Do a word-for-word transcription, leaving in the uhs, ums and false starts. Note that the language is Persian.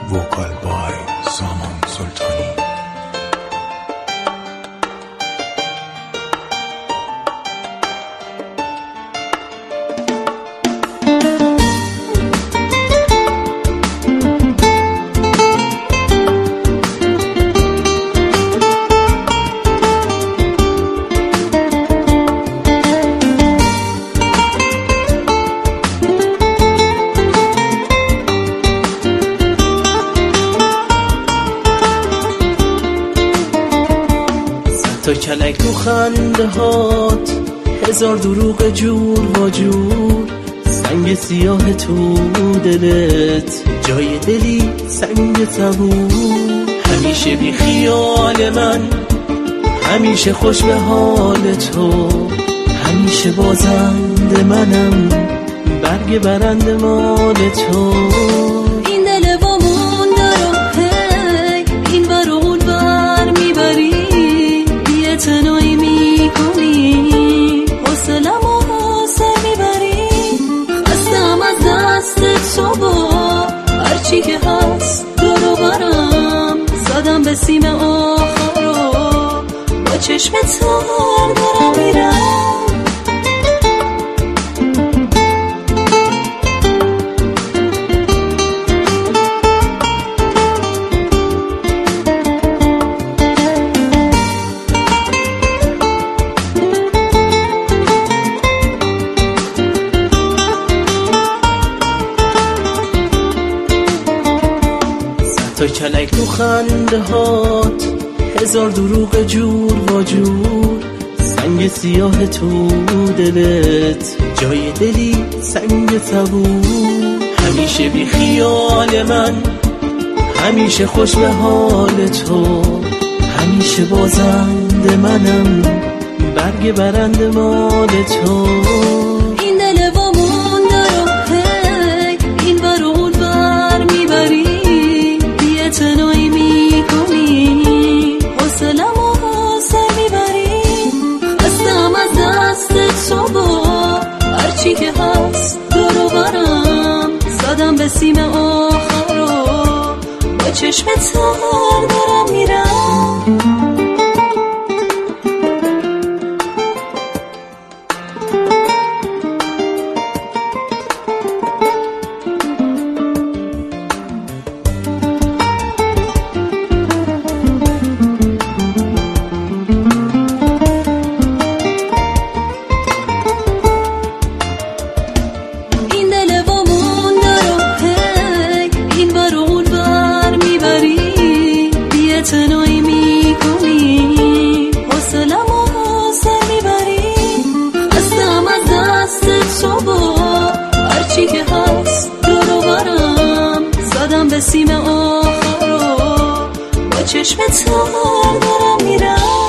وکال بای سامان سلطانی. تا کلک تو خنده هات، هزار دروغ جور و جور، سنگ سیاه تو دلت، جای دلی سنگ صبور. همیشه بی خیال من، همیشه خوش به حال تو، همیشه بازنده منم، برگ برنده مال تو. این دل با مونده رو هی این بر اون بر میبری، تنهایی میکنی، حوصلم و حوصه میبری. خستم از دست تو با هرچی که هست دورو برم، زدم به سیم آخر رو با چشم تر دارم میرم. تا کلک تو خنده هات، هزار دروغ جور و جور، سنگ سیاه تو دلت، جای دلی سنگ صبور. همیشه بی خیال من، همیشه خوش به حال تو، همیشه بازنده منم، برگ برنده مال تو. این دل با مونده رو هی این بر اون بر میبری، تنهایی میکنی، حوصلم و حوصه میبری. خستم از دست تو با هرچی که هست دورو برم، زدم به سیم آخر رو با چشم تر دارم میرم. تنهایی میکنی، حوصلم و حوصه میبری. خستم از دست تو با هرچی که هست دورو برم، زدم به سیم آخر رو با چشم تر دارم میرم.